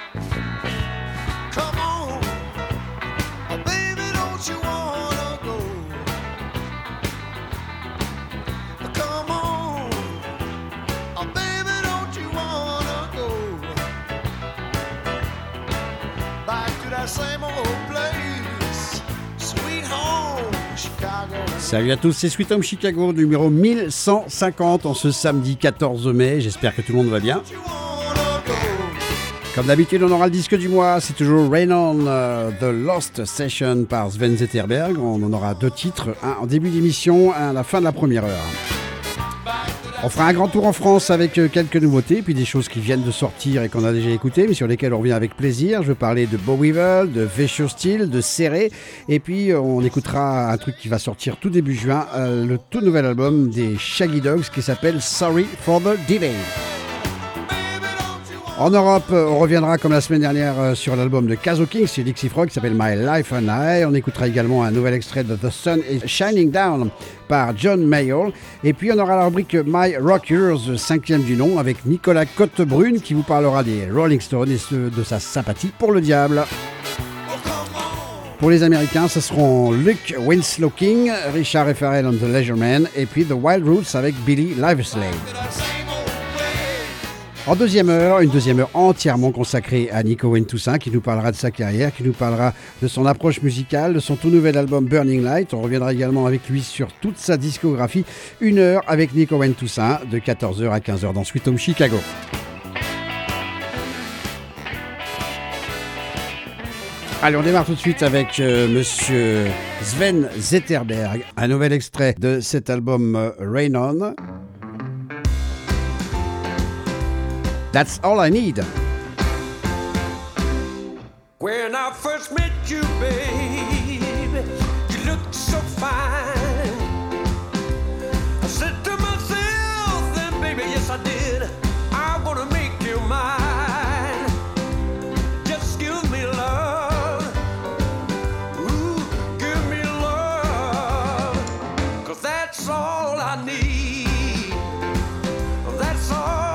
Come on, oh baby, don't you wanna go? Come on, oh baby, don't you wanna go back to that same old place, sweet home, Chicago. Salut à tous, c'est Sweet Home Chicago, numéro 1150 en ce samedi 14 mai. J'espère que tout le monde va bien. Comme d'habitude, on aura le disque du mois. C'est toujours Rain On, The Lost Session par Sven Zetterberg. On en aura 2 titres, un en début d'émission, un à la fin de la première heure. On fera un grand tour en France avec quelques nouveautés, puis des choses qui viennent de sortir et qu'on a déjà écoutées, mais sur lesquelles on revient avec plaisir. Je veux parler de Bo Weevil, de Vicious Steel, de Serré, et puis on écoutera un truc qui va sortir tout début juin, le tout nouvel album des Shaggy Dogs qui s'appelle Sorry for the Delay. En Europe, on reviendra comme la semaine dernière sur l'album de Kazo King, c'est Dixie Frog qui s'appelle My Life and I. On écoutera également un nouvel extrait de The Sun is Shining Down par John Mayall. Et puis on aura la rubrique My Rock Years, 5e du nom, avec Nicolas Côte-Brune qui vous parlera des Rolling Stones et de sa sympathie pour le diable. Pour les Américains, ce seront Luke Winslow King, Richard Farrell and the Leisure Men, et puis The Wild Roots avec Billy Livesey. En deuxième heure, une deuxième heure entièrement consacrée à Nico Wayne Toussaint qui nous parlera de sa carrière, qui nous parlera de son approche musicale, de son tout nouvel album Burning Light. On reviendra également avec lui sur toute sa discographie. Une heure avec Nico Wayne Toussaint de 14h à 15h dans Sweet Home Chicago. Allez, on démarre tout de suite avec monsieur Sven Zetterberg, un nouvel extrait de cet album Rain On. That's all I need. When I first met you, babe, you looked so fine. I said to myself, then, baby, yes, I did. I wanna make you mine. Just give me love. Ooh, give me love. 'Cause that's all I need. That's all.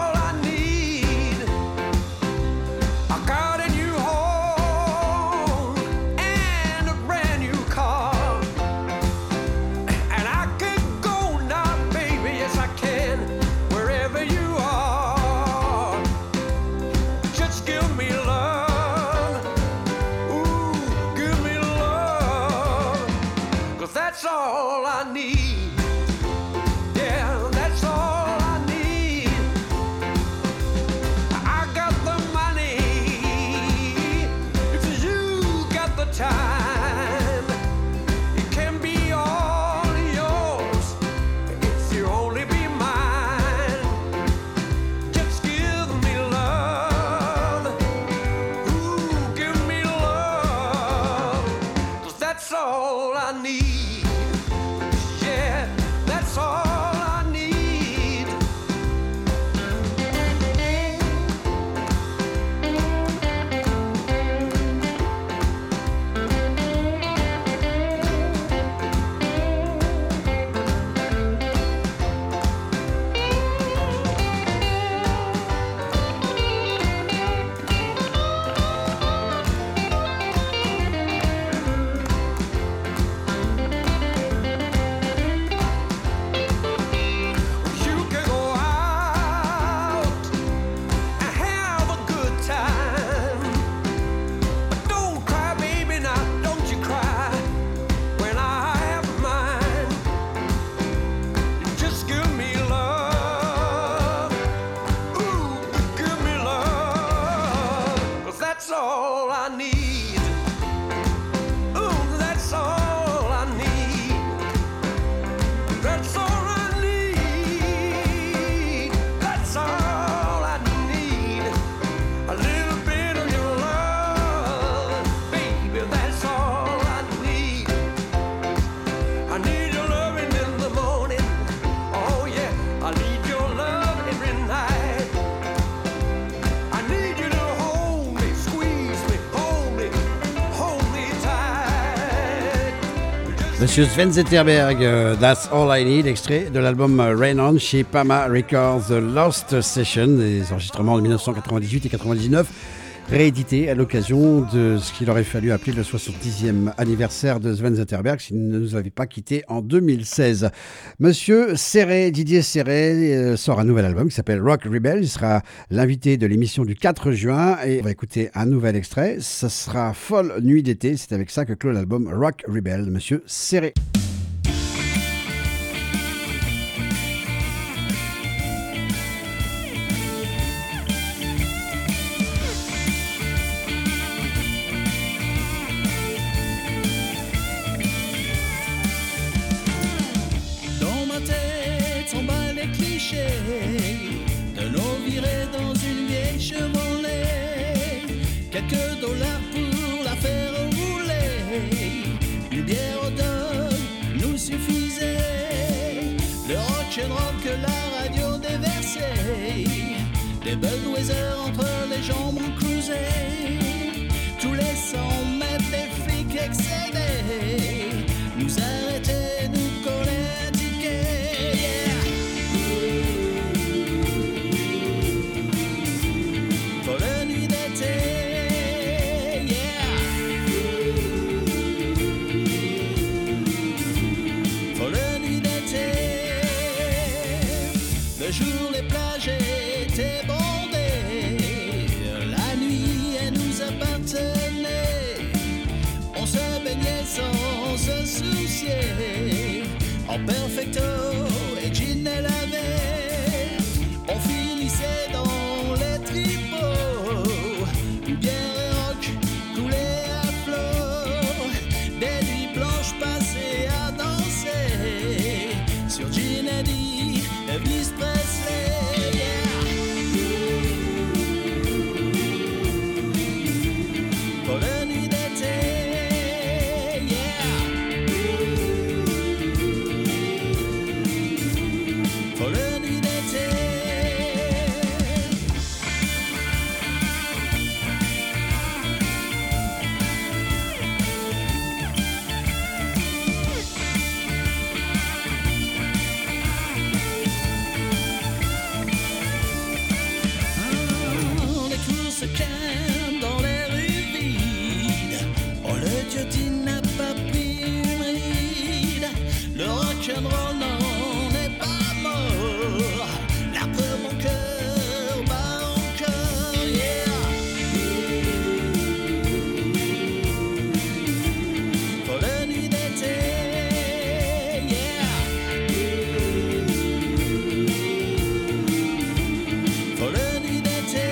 That's all I need. Yeah, that's all I need. I got the money. If you got the time, it can be all yours. If you only be mine. Just give me love. Ooh, give me love. 'Cause that's all I need. That's all I need. Monsieur Sven Zetterberg, That's All I Need, extrait de l'album Rain On chez Pama Records, The Lost Session, des enregistrements de 1998 et 99. réédité à l'occasion de ce qu'il aurait fallu appeler le 70e anniversaire de Sven Zetterberg s'il ne nous avait pas quittés en 2016. Monsieur Serré, Didier Serré, sort un nouvel album qui s'appelle Rock Rebel. Il sera l'invité de l'émission du 4 juin et on va écouter un nouvel extrait. Ce sera Folle Nuit d'été. C'est avec ça que clôt l'album Rock Rebel de Monsieur Serré. De l'eau virée dans une vieille Chevrolet, quelques dollars pour la faire rouler, une bière au dog nous suffisait, le rock'n'roll que la radio déversait, des Budweiser entre les jambes on cruisait, tous les 100 mètres des flics excédés, nous arrêtaient, nous collaient un ticket, yeah. Le jour, les plages étaient bondées. La nuit, elle nous appartenait. On se baignait sans se soucier. En perfecto et jean et lavé. On finissait dans les tripots. Une bière et rock coulait à flot. Des nuits blanches passées à danser. Sur Gin et Dee, Elvis Presley, yeah. Pour la nuit d'été, yeah. Pour la nuit d'été. Dans les rues vides, oh le Dieu n'a pas pris une ride, le rock'n'roll n'en est pas mort, la peur mon cœur bat encore, yeah. Pour la nuit d'été, yeah. Pour la nuit d'été.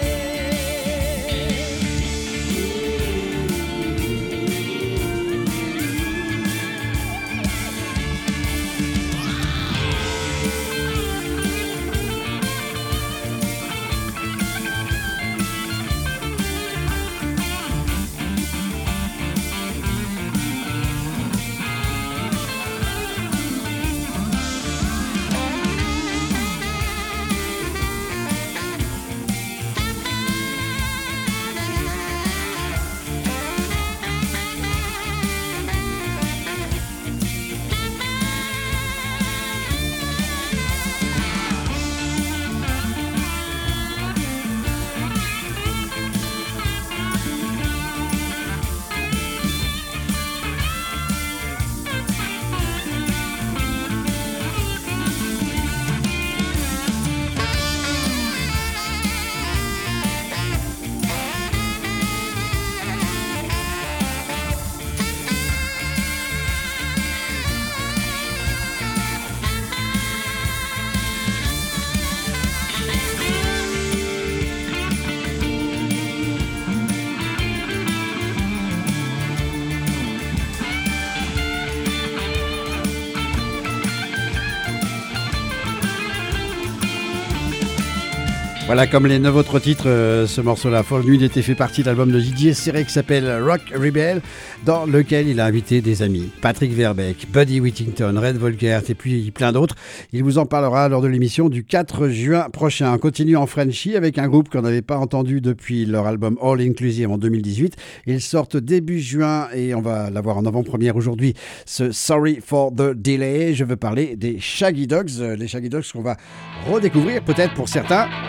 Voilà, comme les 9 autres titres, ce morceau-là, Folle Nuit d'été, fait partie de l'album de Didier Serré qui s'appelle Rock Rebel, dans lequel il a invité des amis. Patrick Verbeek, Buddy Whittington, Red Volkert et puis plein d'autres. Il vous en parlera lors de l'émission du 4 juin prochain. On continue en Frenchie avec un groupe qu'on n'avait pas entendu depuis leur album All Inclusive en 2018. Ils sortent début juin et on va l'avoir en avant-première aujourd'hui. Ce Sorry for the Delay. Je veux parler des Shaggy Dogs. Les Shaggy Dogs qu'on va redécouvrir peut-être pour certains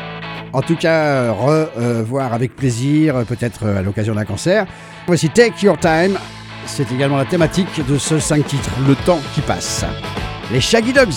En tout cas, revoir avec plaisir, peut-être à l'occasion d'un concert. Voici Take Your Time. C'est également la thématique de ce 5 titres, le temps qui passe. Les Shaggy Dogs.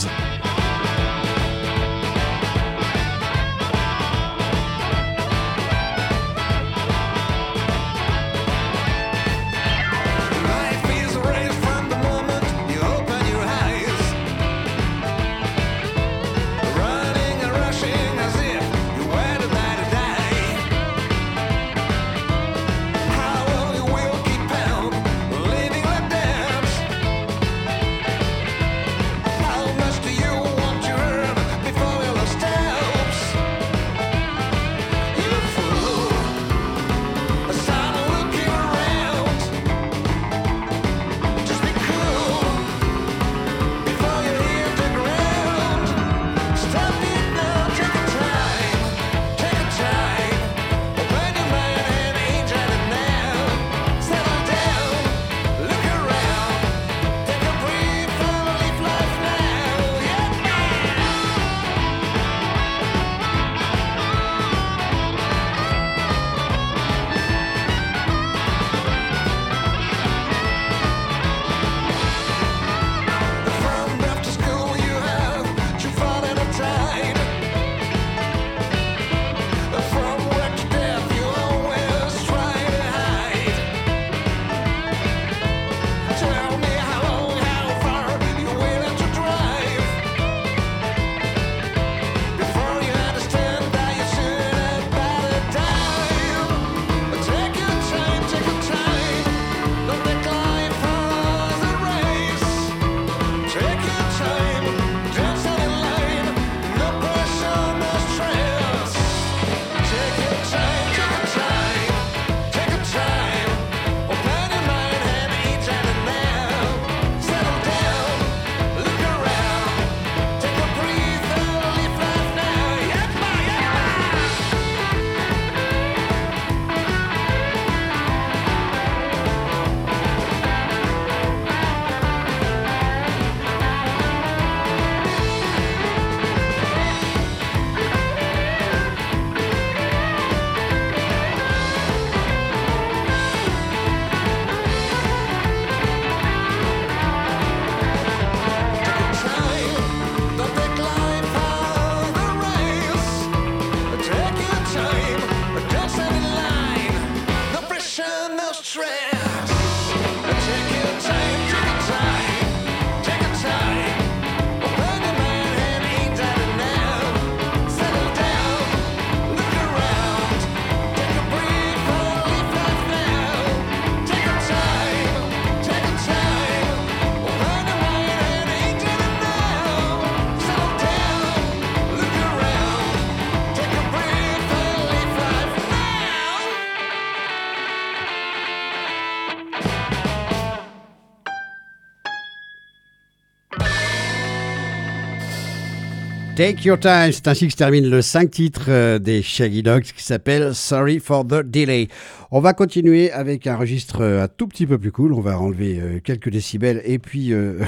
Take Your Time, c'est ainsi que se termine le 5 titres des Shaggy Dogs qui s'appelle Sorry for the Delay. On va continuer avec un registre un tout petit peu plus cool, on va enlever quelques décibels et puis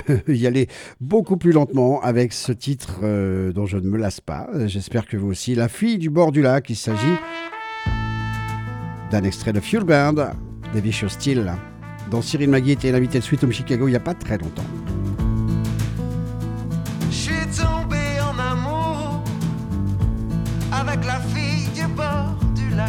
y aller beaucoup plus lentement avec ce titre dont je ne me lasse pas. J'espère que vous aussi. La fille du bord du lac, il s'agit d'un extrait de Fuel Band, des Vicious Steel, dont Cyril Magui était l'invité de Sweet Home Chicago il n'y a pas très longtemps. Avec la fille du bord du lac,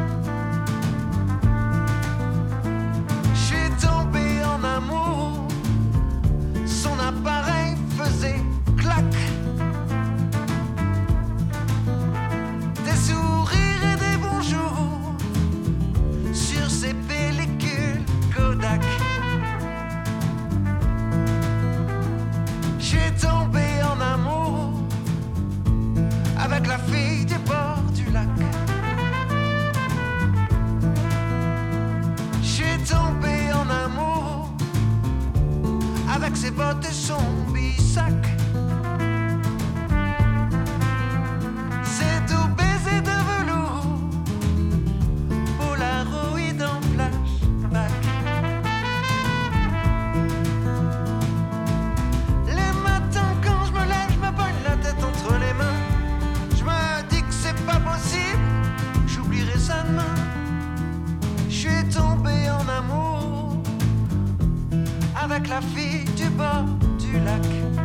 je suis tombé en amour. Son appareil faisait clac. Des sourires et des bonjours sur ses pellicules Kodak. Je suis tombé en amour avec la fille du bord du lac. Je suis tombé en amour avec ses bottes et son bissac. C'est tout baiser de velours, Polaroid en flashback. Les matins quand je me lève, je me pogne la tête entre les mains. Pas possible. la fille du bord du lac.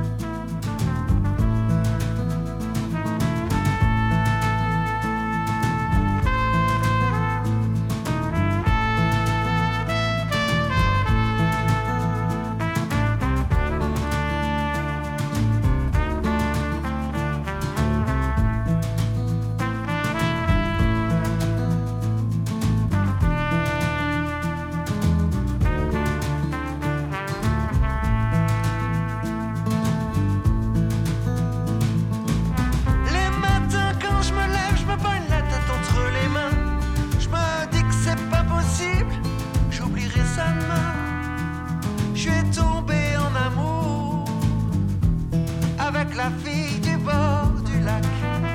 La fille du bord du lac.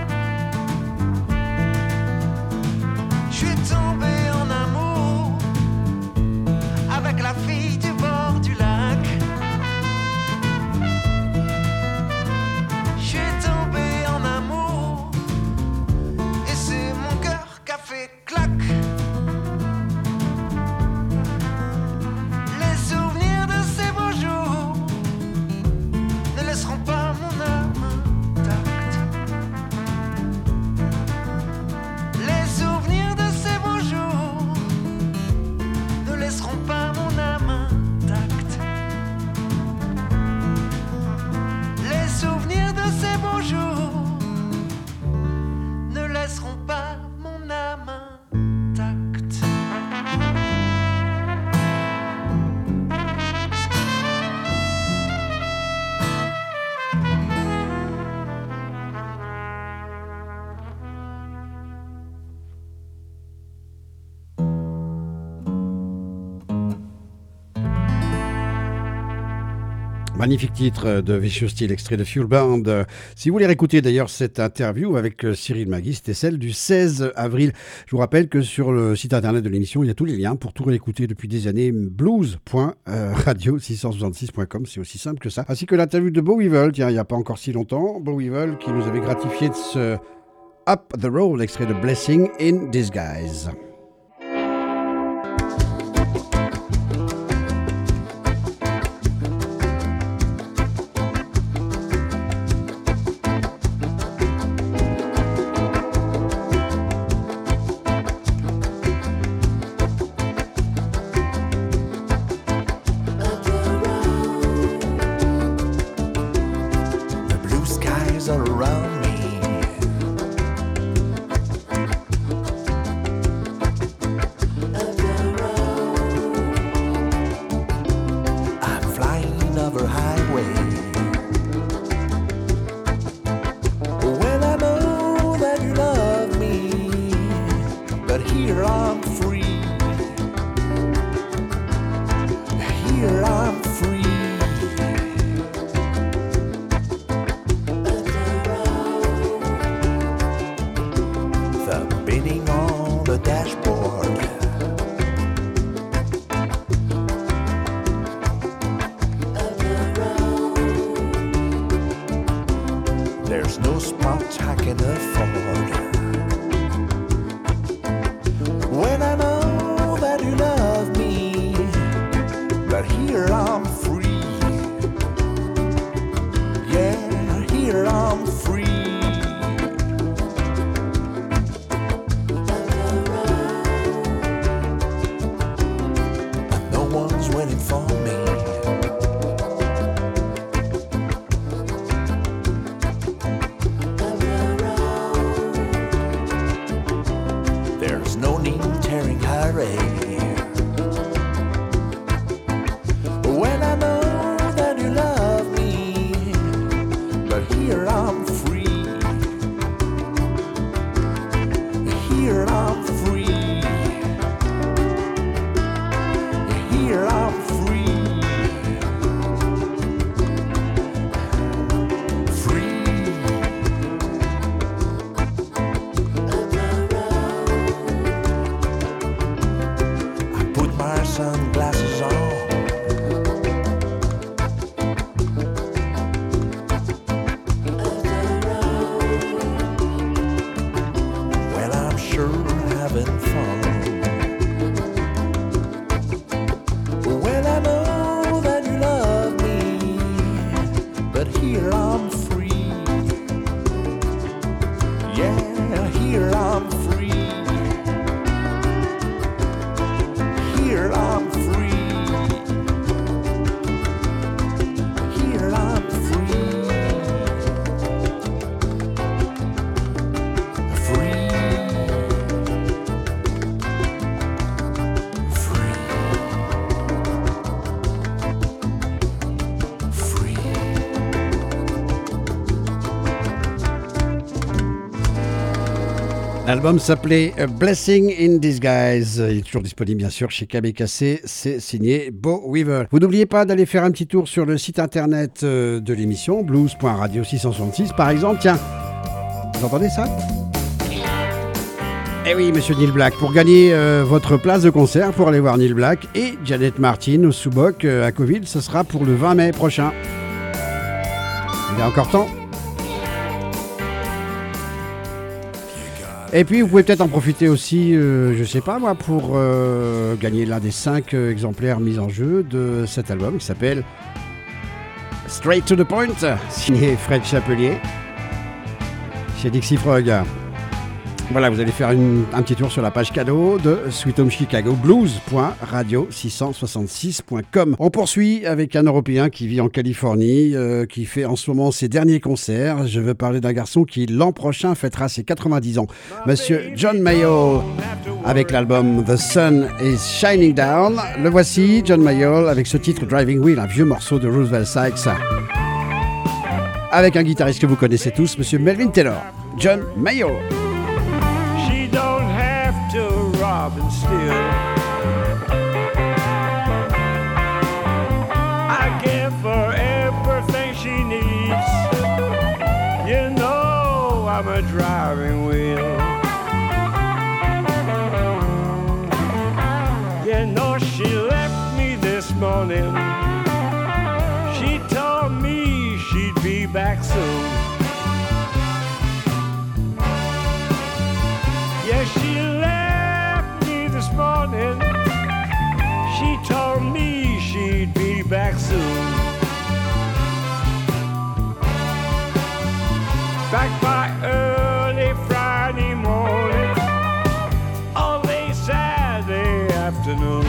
Je suis tombé en amour avec la fille du bord du lac. Je suis tombé en amour et c'est mon cœur qui a fait clac. Les souvenirs de ces beaux jours ne laisseront pas mon âme intacte. Les souvenirs de ces beaux jours ne laisseront pas mon âme intacte. Les souvenirs de ces beaux jours ne laisseront pas mon âme intacte. Magnifique titre de Vicious Steel, extrait de Fuel Band. Si vous voulez réécouter d'ailleurs cette interview avec Cyril Magui, c'était celle du 16 avril. Je vous rappelle que sur le site internet de l'émission, il y a tous les liens pour tout réécouter depuis des années. blues.radio666.com, c'est aussi simple que ça. Ainsi que l'interview de Bo Weevil, tiens, il n'y a pas encore si longtemps. Bo Weevil qui nous avait gratifié de ce Up the Road, extrait de Blessing in Disguise. L'album s'appelait A Blessing in Disguise. Il est toujours disponible bien sûr chez KBKC. C'est signé Beau Weaver. Vous n'oubliez pas d'aller faire un petit tour sur le site internet de l'émission, blues.radio666 par exemple. Tiens, vous entendez ça ? Eh oui, monsieur Neil Black, pour gagner votre place de concert pour aller voir Neil Black et Janet Martin au Soubok à Coville, ce sera pour le 20 mai prochain. Il y a encore temps. Et puis vous pouvez peut-être en profiter aussi, je sais pas moi, pour gagner l'un des 5 exemplaires mis en jeu de cet album qui s'appelle Straight to the Point, signé Fred Chapelier chez Dixie Frog. Voilà, vous allez faire un petit tour sur la page cadeau de Sweet Home Chicago, blues.radio666.com. On poursuit avec un Européen qui vit en Californie, qui fait en ce moment ses derniers concerts. Je veux parler d'un garçon qui l'an prochain fêtera ses 90 ans. Monsieur John Mayall, avec l'album The Sun is Shining Down. Le voici, John Mayall, avec ce titre Driving Wheel, un vieux morceau de Roosevelt Sykes. Avec un guitariste que vous connaissez tous, Monsieur Melvin Taylor. John Mayall. To rob and steal, I give her everything she needs. You know I'm a driving wheel. You know she left me this morning. She told me she'd be back soon. Yeah, she left me this morning. She told me she'd be back soon. Back by early Friday morning, or late Saturday afternoon.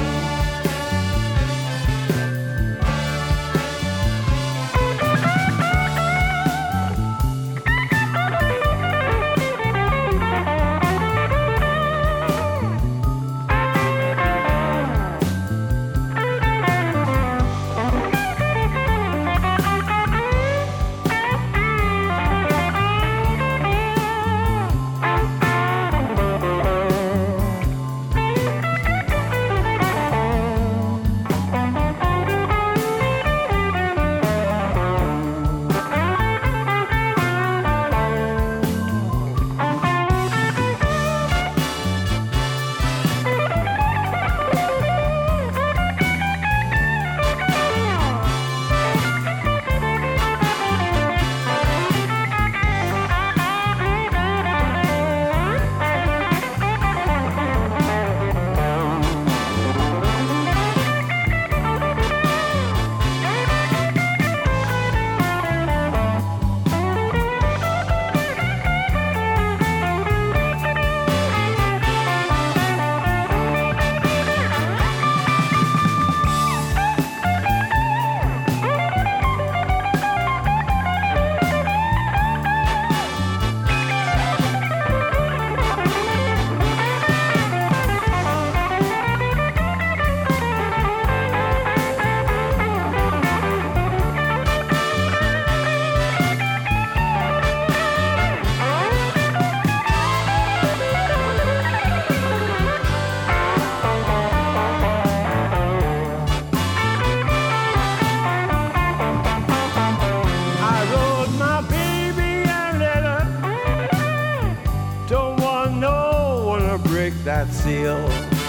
That seal.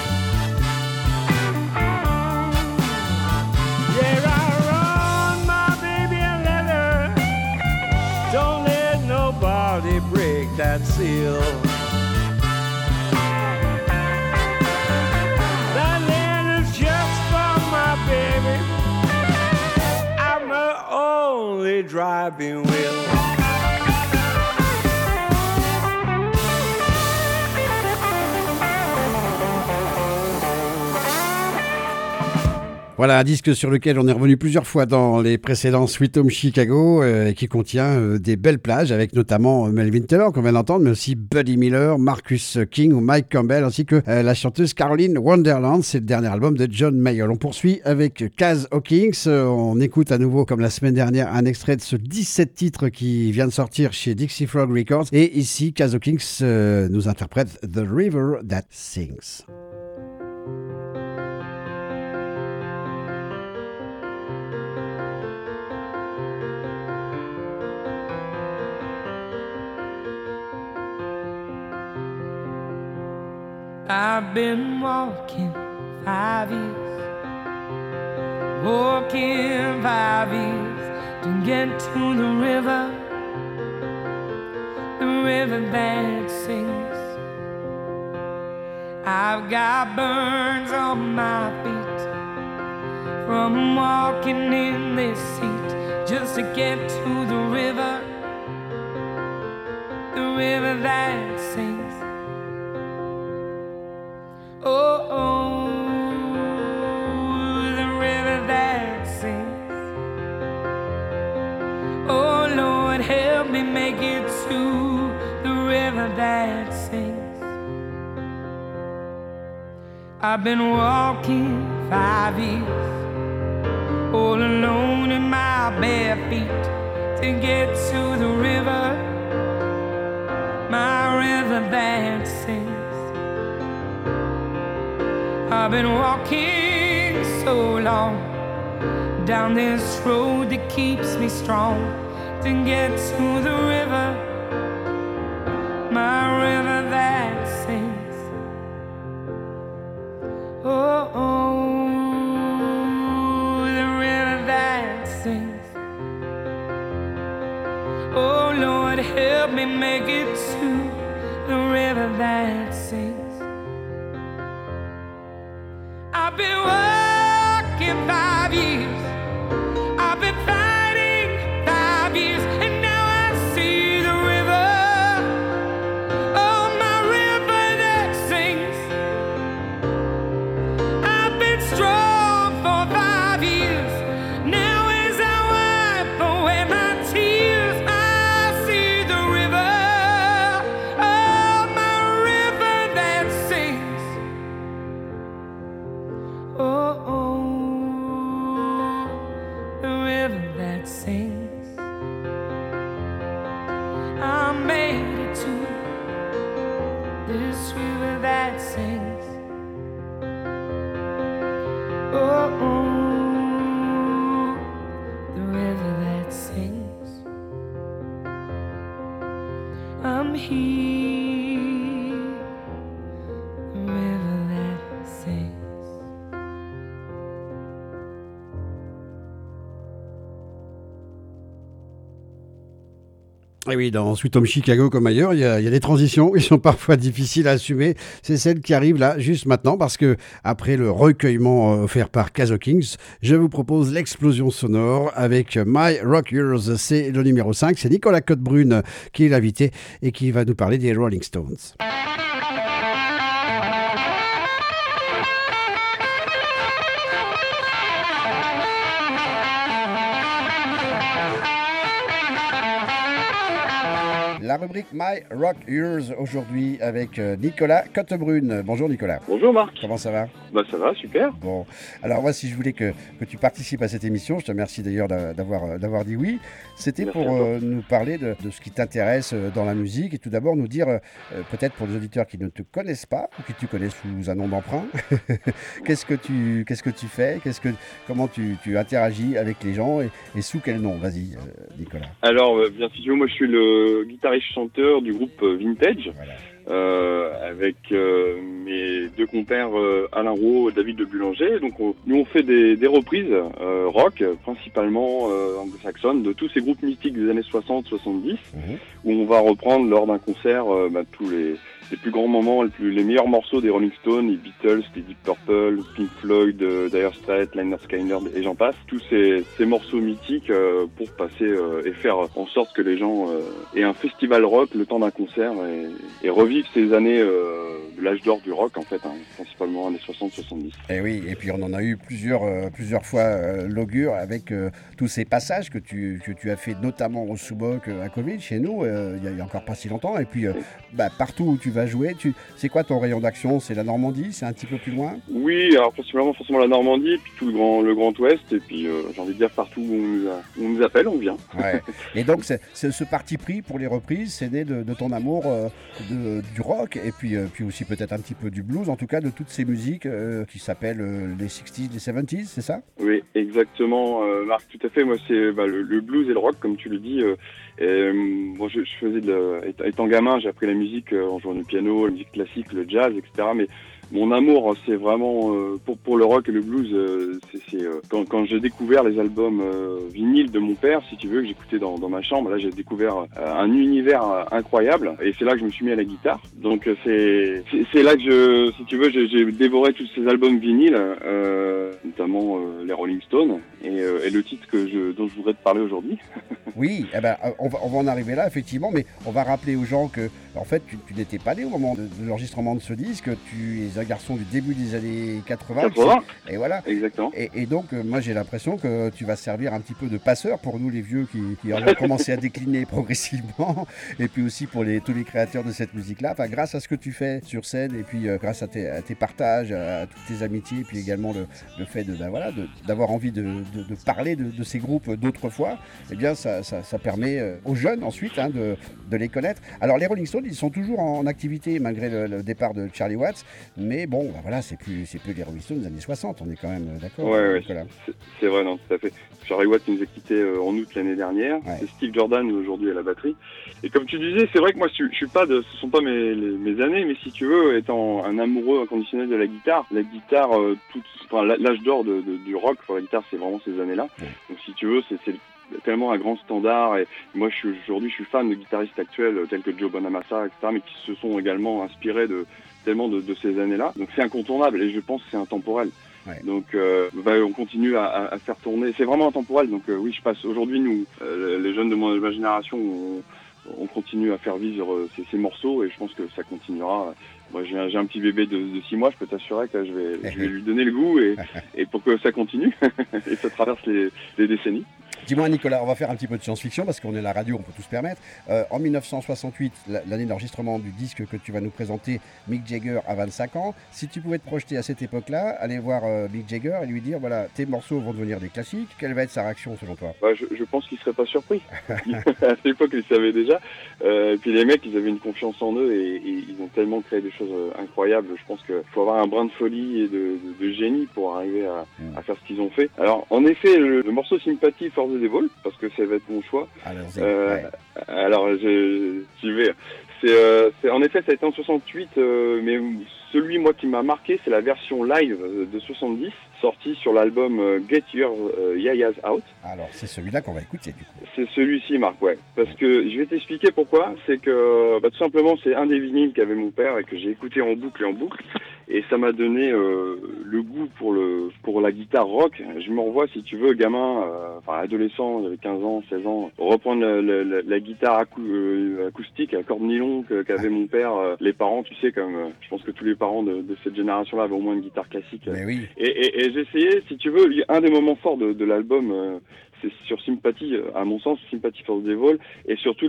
Yeah, I run my baby and let her. Don't let nobody break that seal. That letter's just for my baby. I'm her only driving wheel. Voilà un disque sur lequel on est revenu plusieurs fois dans les précédents Sweet Home Chicago, qui contient des belles plages avec notamment Melvin Taylor qu'on vient d'entendre, mais aussi Buddy Miller, Marcus King ou Mike Campbell, ainsi que la chanteuse Caroline Wonderland. C'est le dernier album de John Mayall. On poursuit avec Kaz Hawkins. On écoute à nouveau, comme la semaine dernière, un extrait de ce 17 titres qui vient de sortir chez Dixie Frog Records. Et ici, Kaz Hawkins nous interprète The River That Sings. I've been walking 5 years, walking 5 years to get to the river that sings. I've got burns on my feet from walking in this heat just to get to the river that sings. Oh, oh, the river that sings. Oh, Lord, help me make it to the river that sings. I've been walking 5 years, all alone in my bare feet, to get to the river, my river that sings. I've been walking so long down this road that keeps me strong to get to the river, my river that sings. Oh, oh, the river that sings. Oh, Lord, help me make it to the river that sings. I've been working 5 years, I've been fighting 5 years, and now I see the river, oh, my river that sings. I've been strong for 5 years, now as I wipe away my tears, I see the river, oh, my river that sings. Oh, oh, the river that sings. I made it to this river that sings. Oh, oh, the river that sings. I'm here, the river that sings. Et oui, dans Sweet Home Chicago comme ailleurs, il y a des transitions qui sont parfois difficiles à assumer. C'est celle qui arrive là, juste maintenant, parce que après le recueillement offert par Kaz Hawkins, je vous propose l'explosion sonore avec My Rock Years. C'est le numéro 5. C'est Nicolas Cotte-Brune qui est l'invité et qui va nous parler des Rolling Stones. La rubrique My Rock Years aujourd'hui avec Nicolas Cotte-Brune. Bonjour Nicolas. Bonjour Marc. Comment ça va? Bah ça va, super. Bon, alors moi si je voulais que tu participes à cette émission, je te remercie d'ailleurs d'avoir dit oui, c'était Merci pour nous parler de ce qui t'intéresse dans la musique et tout d'abord nous dire, peut-être pour les auditeurs qui ne te connaissent pas ou qui te connaissent sous un nom d'emprunt, qu'est-ce que tu fais, comment tu interagis avec les gens et sous quel nom? Vas-y Nicolas. Alors bien si tu veux, moi je suis le guitariste-chanteur du groupe Vintage. Voilà. Avec mes deux compères Alain Roux, David de Bulanger. Donc nous on fait des reprises rock, principalement anglo-saxonnes, de tous ces groupes mythiques des années 60-70, où on va reprendre lors d'un concert tous les plus grands moments, les meilleurs morceaux des Rolling Stones, les Beatles, les Deep Purple, Pink Floyd, Dire Straits, Lynyrd Skynyrd et j'en passe. Tous ces morceaux mythiques pour passer et faire en sorte que les gens aient un festival rock le temps d'un concert et revivre revivre ces années de l'âge d'or du rock en fait, hein, principalement années 60-70. Et oui, et puis on en a eu plusieurs fois l'augure avec tous ces passages que tu as fait notamment au Subok à Covid chez nous, il y a encore pas si longtemps. Et puis partout où tu vas jouer, c'est quoi ton rayon d'action? C'est la Normandie? C'est un petit peu plus loin? Oui, alors principalement forcément la Normandie, puis tout le Grand Ouest, et puis j'ai envie de dire partout où on nous appelle, on vient. Ouais. Et donc ce parti pris pour les reprises, c'est né de ton amour du rock, et puis aussi peut-être un petit peu du blues, en tout cas de toutes ces musiques qui s'appellent les 60s, les 70s, c'est ça? Oui, exactement, Marc, tout à fait. Moi, c'est le blues et le rock, comme tu le dis. Moi, je faisais étant gamin, j'ai appris la musique en jouant du piano, la musique classique, le jazz, etc. Mais mon amour, c'est vraiment pour le rock et le blues. Quand j'ai découvert les albums vinyles de mon père, si tu veux, que j'écoutais dans ma chambre. Là, j'ai découvert un univers incroyable, et c'est là que je me suis mis à la guitare. Donc c'est là que si tu veux, j'ai dévoré tous ces albums vinyles, notamment les Rolling Stones, et le titre dont je voudrais te parler aujourd'hui. Oui, on va en arriver là effectivement, mais on va rappeler aux gens que en fait tu n'étais pas né au moment de l'enregistrement de ce disque, tu es un garçon du début des années 80. Et voilà. Exactement. Et donc moi j'ai l'impression que tu vas servir un petit peu de passeur pour nous les vieux qui ont commencé à décliner progressivement, et puis aussi pour tous les créateurs de cette musique-là. Enfin, grâce à ce que tu fais sur scène, et puis grâce à tes partages, à toutes tes amitiés, et puis également le fait d'avoir envie de parler de ces groupes d'autrefois, eh bien ça permet aux jeunes ensuite de les connaître. Alors les Rolling Stones, ils sont toujours en activité malgré le départ de Charlie Watts, mais bon, voilà, c'est plus les Rolling Stones des années 60, on est quand même d'accord. Ouais, c'est vrai, non, tout à fait. Charlie Watts nous a quittés en août l'année dernière. Ouais. C'est Steve Jordan aujourd'hui à la batterie. Et comme tu disais, c'est vrai que moi, ce sont pas mes années, mais si tu veux, étant un amoureux inconditionnel de la guitare, l'âge d'or du rock pour la guitare, c'est vraiment ces années-là. Ouais. Donc si tu veux, c'est tellement un grand standard, et moi aujourd'hui je suis fan de guitaristes actuels tels que Joe Bonamassa, etc., mais qui se sont également inspirés tellement de ces années-là. Donc c'est incontournable, et je pense que c'est intemporel. Ouais. Donc on continue à faire tourner, c'est vraiment intemporel. Donc oui, je passe aujourd'hui, nous les jeunes de ma génération, on continue à faire vivre ces morceaux, et je pense que ça continuera. Moi, j'ai un petit bébé de 6 mois, je peux t'assurer que je vais lui donner le goût, et pour que ça continue et ça traverse les décennies. Dis-moi Nicolas, on va faire un petit peu de science-fiction parce qu'on est à la radio, on peut tout se permettre. En 1968, l'année d'enregistrement du disque que tu vas nous présenter, Mick Jagger a 25 ans. Si tu pouvais te projeter à cette époque-là, aller voir Mick Jagger et lui dire, voilà, tes morceaux vont devenir des classiques, quelle va être sa réaction selon toi? Je pense qu'il ne serait pas surpris. À cette époque, il savait déjà. Et puis les mecs, ils avaient une confiance en eux, et ils ont tellement créé des choses incroyables. Je pense qu'il faut avoir un brin de folie et de génie pour arriver à faire ce qu'ils ont fait. Alors, en effet, le morceau Sympathy for the Devil, parce que ça va être mon choix. Alors, j'y vais. En effet, ça a été en 68, mais celui, moi, qui m'a marqué, c'est la version live de 70, sortie sur l'album Get Your Yayas Out. Alors, c'est celui-là qu'on va écouter, du coup. C'est celui-ci, Marc, ouais. Parce que je vais t'expliquer pourquoi. C'est que, tout simplement, c'est un des vinyles qu'avait mon père et que j'ai écouté en boucle et en boucle. Et ça m'a donné le goût pour la guitare rock. Je me revois, si tu veux, gamin, adolescent, j'avais 15 ans, 16 ans, reprendre la guitare acoustique à cordes nylon qu'avait mon père, les parents, tu sais, comme je pense que tous les parents de cette génération-là avaient au moins une guitare classique. Mais oui. Et j'ai essayé, si tu veux, un des moments forts de l'album, c'est sur Sympathy, à mon sens, Sympathy for the Devil, et surtout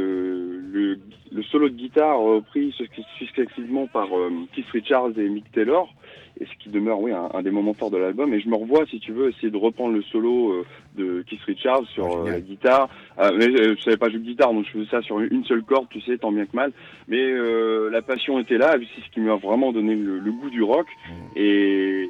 le solo de guitare repris successivement par Keith Richards et Mick Taylor, et ce qui demeure, oui, un des moments forts de l'album. Et je me revois, si tu veux, essayer de reprendre le solo de Keith Richards sur la guitare. Mais je savais pas jouer de guitare, donc je faisais ça sur une seule corde, tu sais, tant bien que mal. Mais la passion était là, et c'est ce qui m'a vraiment donné le goût du rock et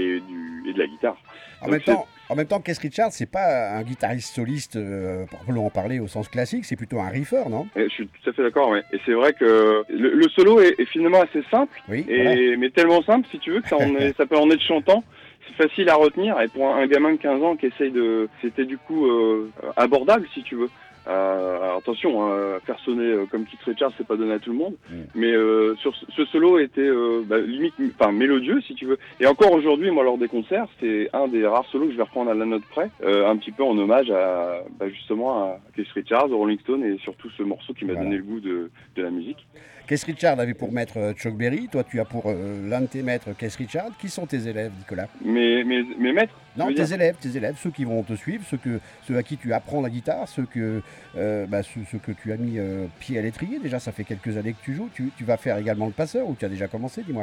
de la guitare. En même temps, Keith Richards, c'est pas un guitariste soliste, pour en parler au sens classique, c'est plutôt un riffeur, non? Je suis tout à fait d'accord, ouais. Et c'est vrai que le solo est finalement assez simple, oui, mais tellement simple, si tu veux, que ça peut en être chantant. C'est facile à retenir, et pour un gamin de 15 ans qui essaye c'était du coup abordable, si tu veux. Alors attention, hein, faire sonner comme Keith Richards, c'est pas donné à tout le monde, mais sur ce solo était limite, enfin mélodieux si tu veux. Et encore aujourd'hui, moi lors des concerts, c'est un des rares solos que je vais reprendre à la note près, un petit peu en hommage à justement à Keith Richards, aux Rolling Stones et surtout ce morceau qui m'a donné le goût de la musique. Keith Richards avait pour maître Chuck Berry, toi tu as pour l'un de tes maîtres Keith Richards. Qui sont tes élèves, Nicolas? Mes maîtres? Non, tes élèves, ceux qui vont te suivre, ceux à qui tu apprends la guitare, ceux que tu as mis pied à l'étrier. Déjà, ça fait quelques années que tu joues. Tu vas faire également le passeur ou tu as déjà commencé, dis-moi?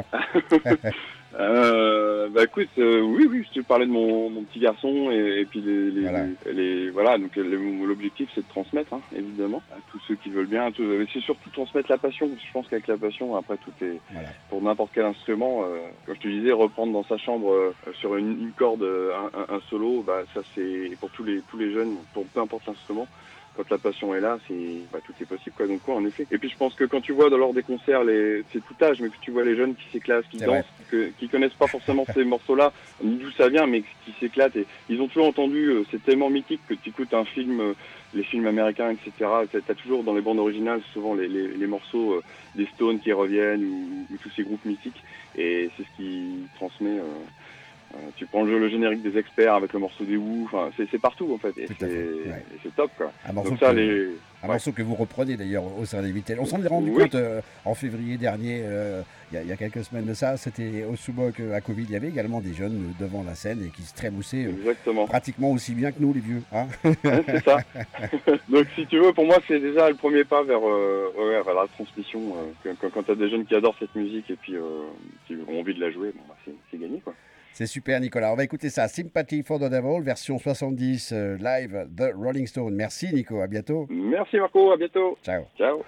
Écoute, oui, je te parlais de mon petit garçon et puis donc l'objectif c'est de transmettre, hein, évidemment, à tous ceux qui veulent bien. C'est surtout transmettre la passion. Je pense qu'avec la passion, après tout est pour n'importe quel instrument. Comme je te disais, reprendre dans sa chambre sur une corde un solo, ça c'est pour tous les jeunes, pour peu importe l'instrument. Quand la passion est là, tout est possible, quoi. Donc, en effet. Et puis, je pense que quand tu vois lors des concerts, c'est tout âge, mais que tu vois les jeunes qui s'éclatent, qui dansent, qui connaissent pas forcément ces morceaux-là, ni d'où ça vient, mais qui s'éclatent. Et ils ont toujours entendu, c'est tellement mythique que tu écoutes un film, les films américains, etc. T'as toujours dans les bandes originales, souvent les morceaux des Stones qui reviennent ou tous ces groupes mythiques. Et c'est ce qui transmet. Tu prends le générique des Experts avec le morceau des Who, c'est partout en fait, et c'est top quoi. Un morceau que vous reprenez d'ailleurs au sein des Vitels. On s'en est rendu compte en février dernier, il y a quelques semaines de ça, c'était au Subok à Covid, il y avait également des jeunes devant la scène et qui se trémoussaient pratiquement aussi bien que nous les vieux. Hein. C'est ça. Donc si tu veux, pour moi c'est déjà le premier pas vers la transmission. Quand tu as des jeunes qui adorent cette musique et puis qui ont envie de la jouer, c'est gagné quoi. C'est super Nicolas, on va écouter ça, Sympathy for the Devil, version 70 live The Rolling Stone. Merci Nico, à bientôt. Merci Marco, à bientôt. Ciao. Ciao.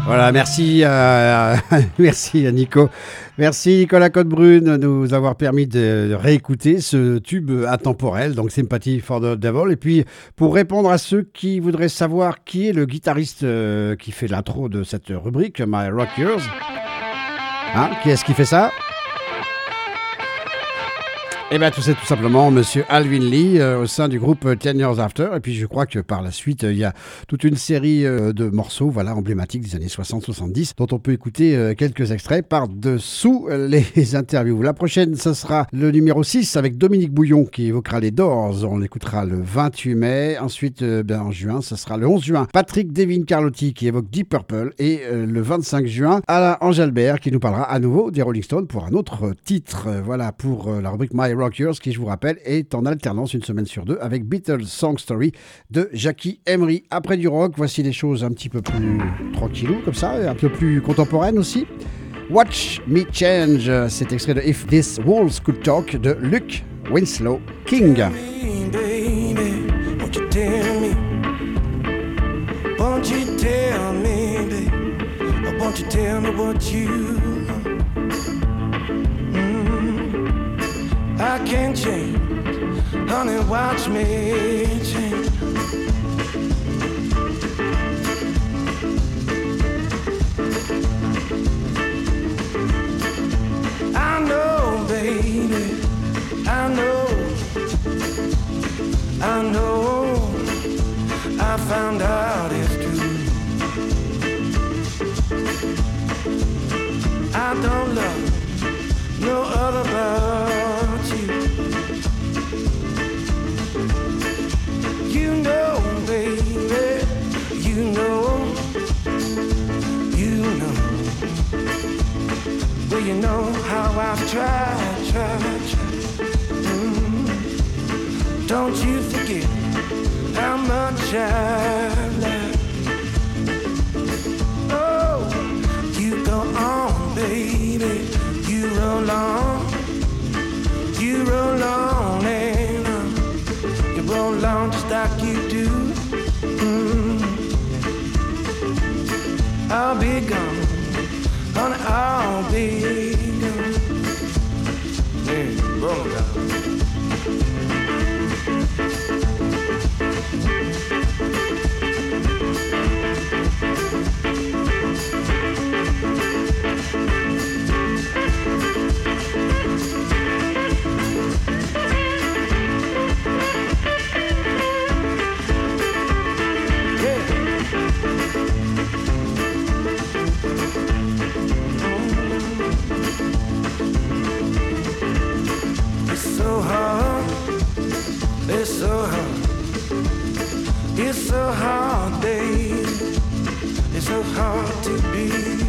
Voilà, merci, merci Nico. Merci Nicolas Codebrune de nous avoir permis de réécouter ce tube intemporel, donc Sympathy for the Devil. Et puis, pour répondre à ceux qui voudraient savoir qui est le guitariste qui fait l'intro de cette rubrique, My Rock Yours, hein, qui est-ce qui fait ça ? Eh bien, c'est tout simplement Monsieur Alvin Lee au sein du groupe 10 Years After. Et puis, je crois que par la suite, il y a toute une série de morceaux emblématiques des années 60-70 dont on peut écouter quelques extraits par-dessous les interviews. La prochaine, ce sera le numéro 6 avec Dominique Bouillon qui évoquera les Doors. On l'écoutera le 28 mai. Ensuite, en juin, ce sera le 11 juin. Patrick Devin Carlotti qui évoque Deep Purple. Et le 25 juin, Alain Engelbert qui nous parlera à nouveau des Rolling Stones pour un autre titre. Voilà pour la rubrique My Rock Yours, qui, je vous rappelle, est en alternance une semaine sur deux avec Beatles Song Story de Jackie Emery. Après du rock, voici des choses un petit peu plus tranquillou, comme ça, et un peu plus contemporaines aussi. Watch Me Change, c'est extrait de If This Walls Could Talk de Luke Winslow King. I can't change, honey, watch me change. I know, baby, I know, I found out it's true. I don't love no other but you. You know, baby, you know. Well, you know how I've tried. Don't you forget how much I've loved. Oh, you go on, baby, you roll on, and you roll on just like you do. I'll be gone, honey, I'll be gone. Yeah, roll down. It's so hard, babe. It's so hard to beat.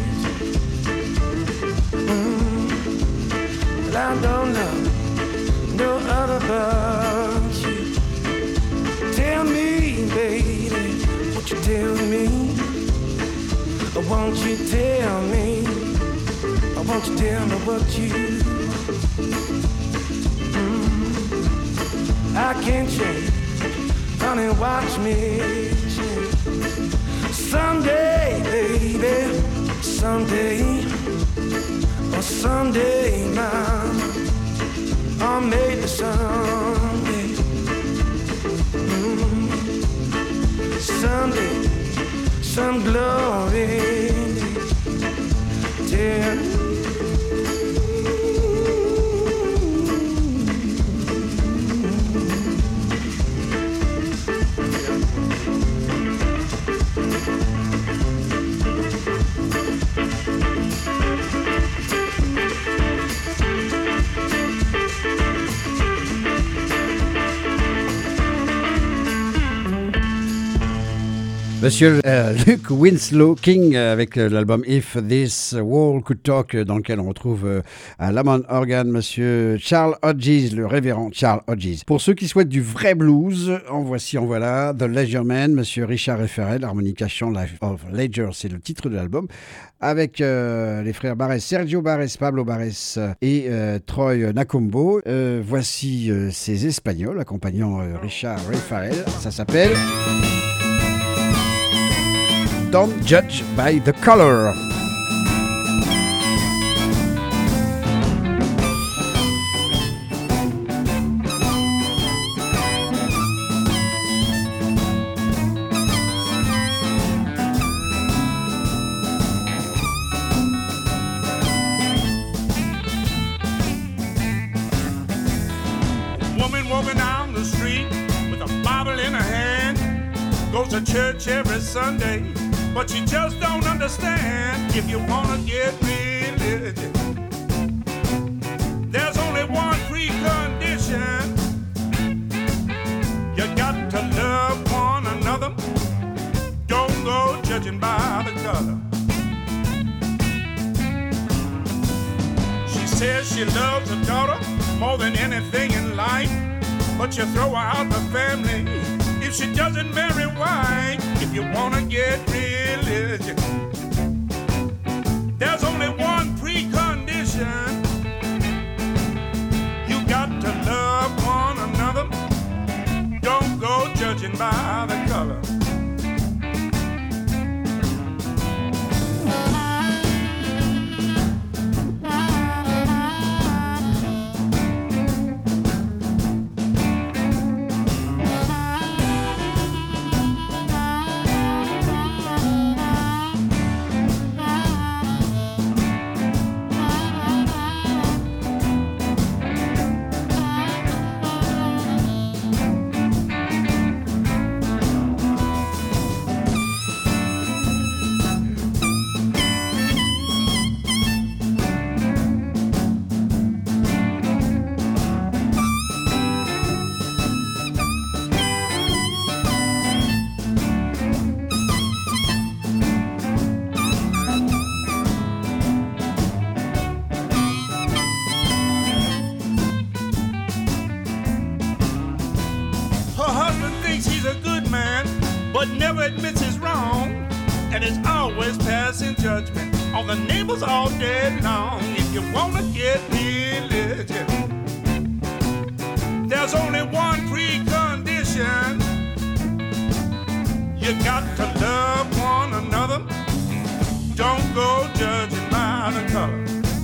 But I don't love no other but you. Tell me, baby, won't you tell me? Or won't you tell me? Or won't you tell me what you? I can't change. Honey, watch me change. Someday, baby, someday, or someday, mama, or maybe someday, someday, some glory, tell me. Monsieur Luke Winslow King avec l'album If This World Could Talk, dans lequel on retrouve à Lamont Organ Monsieur Charles Hodges, le révérend Charles Hodges. Pour ceux qui souhaitent du vrai blues, en voilà, The Leisure Man, Monsieur Richard Efferel, Harmonica Chant Life of Leisure, c'est le titre de l'album, avec les frères Barres, Sergio Barres, Pablo Barres et Troy Nacombo. Voici ces Espagnols accompagnant Richard Efferel, ça s'appelle Don't Judge by the Color. Church every Sunday, but you just don't understand. If you wanna get religion, there's only one precondition. You got to love one another. Don't go judging by the color. She says she loves her daughter more than anything in life, but you throw her out the family if she doesn't marry white. If you wanna get religion, there's only one precondition. You got to love one another. Don't go judging by the color. Never admits he's wrong, and is always passing judgment on the neighbors all day long. If you wanna get religion, there's only one precondition. You got to love one another. Don't go judging by the color.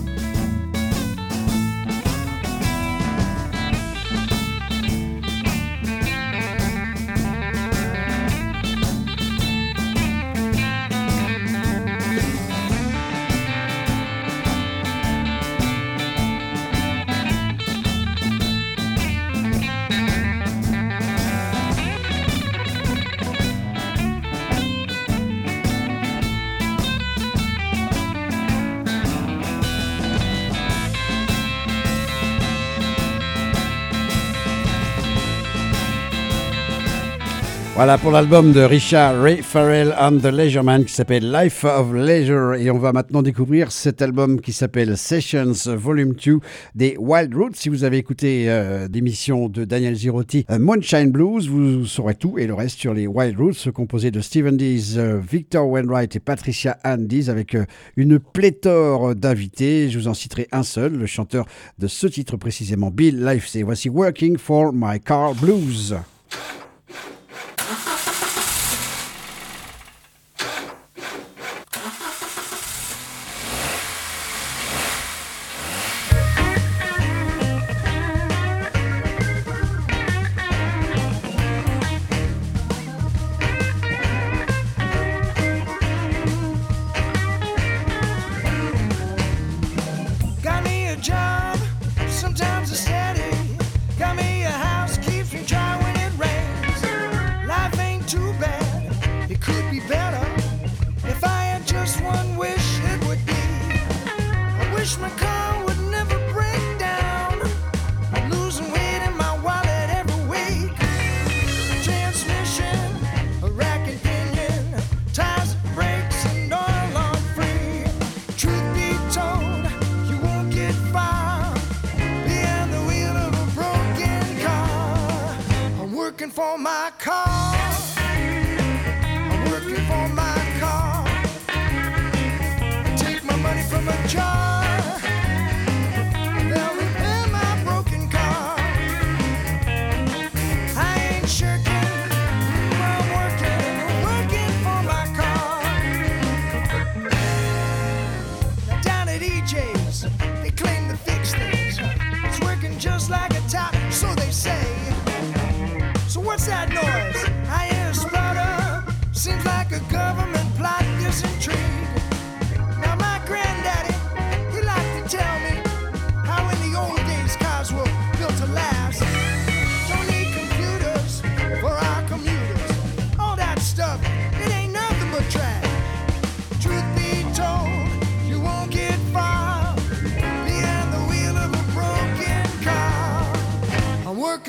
Voilà pour l'album de Richard Ray Farrell and the Leisureman qui s'appelle Life of Leisure. Et on va maintenant découvrir cet album qui s'appelle Sessions Volume 2 des Wild Roots. Si vous avez écouté l'émission de Daniel Zirotti, Moonshine Blues, vous saurez tout et le reste sur les Wild Roots, composés de Stephen Dees, Victor Wainwright et Patricia Ann Dees, avec une pléthore d'invités. Je vous en citerai un seul, le chanteur de ce titre précisément, Bill Livesey. Voici Working for My Car Blues.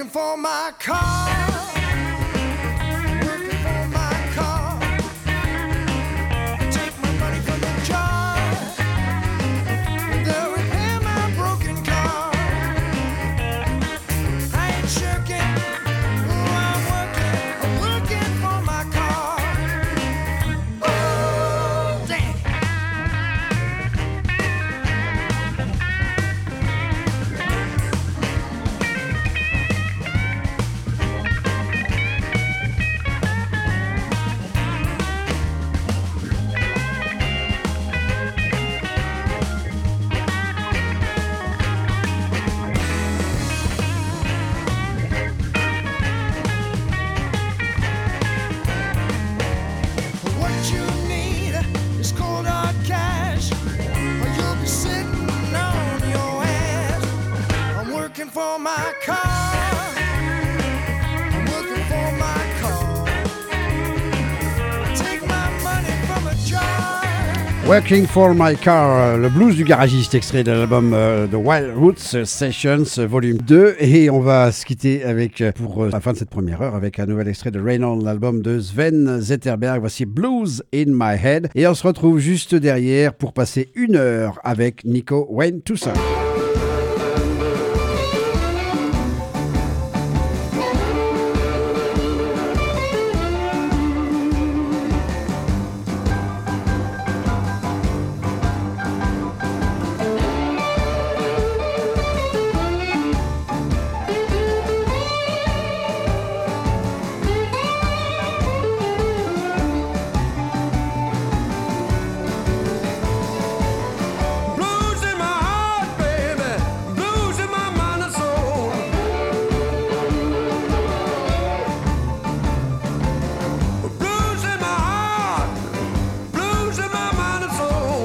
working for my car. Working for my car. Take my money from the jar. They'll repair my broken car. I ain't shirking. Oh, I'm working for my car. Oh, damn. What you need is cold hard cash, or you'll be sitting on your ass. I'm working for my car. I'm working for my car. Take my money from a jar. Working for my car, le blues du garagiste, extrait de l'album The Wild Roots Sessions volume 2. Et on va se quitter avec, pour la fin de cette première heure, avec un nouvel extrait de Rain On, l'album de Sven Zetterberg. Voici Blues in My Head. Et on se retrouve juste derrière pour passer une heure avec Nico Wayne Toussaint. Blues in my heart, baby. Blues in my mind and soul. Blues in my heart. Blues in my mind and soul.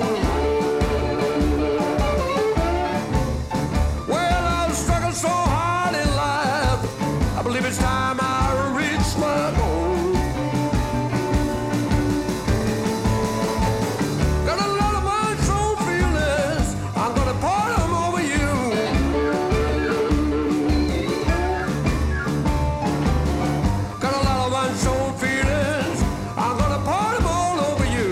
Well, I've struggled so hard in life. I believe it's time I reach my goal. Got a lot of my soul feelings. I'm gonna pour them over you. Got a lot of my soul feelings. I'm gonna pour them all over you.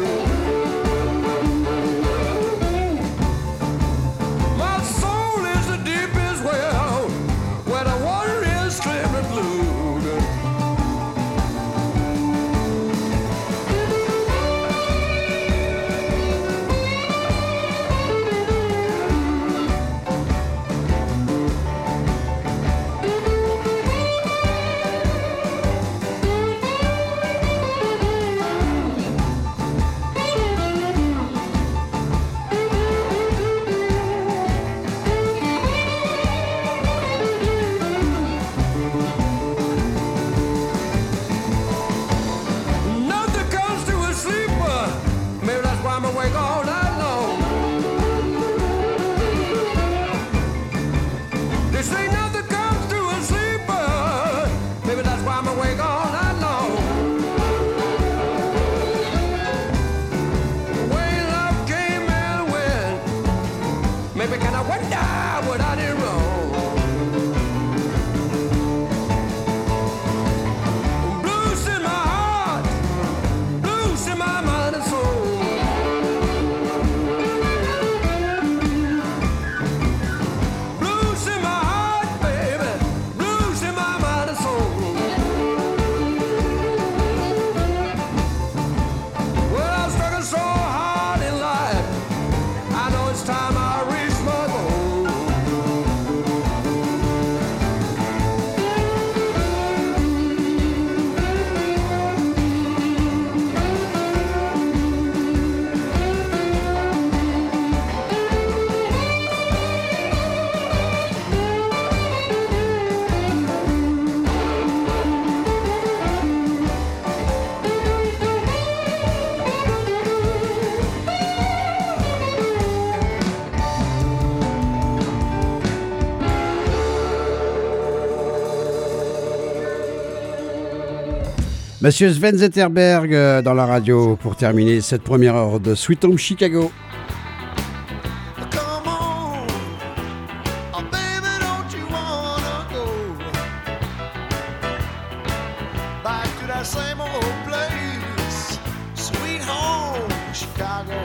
My soul is the deepest well, where the water is clear and blue. Nothing comes to a sleeper. Maybe that's why I'm awake all night long. They say nothing comes to a sleeper. Maybe that's why I'm awake all night long. When love came and went, maybe can I wonder what I did wrong? Blues in my heart. Blues in my mind and soul. Blues in my heart, baby. Blues in my mind and soul. Well, I've struggled so hard in life. I know it's time I reach my goal. Monsieur Sven Zetterberg dans la radio pour terminer cette première heure de Sweet Home Chicago. Come on, oh baby, don't you wanna go? Chicago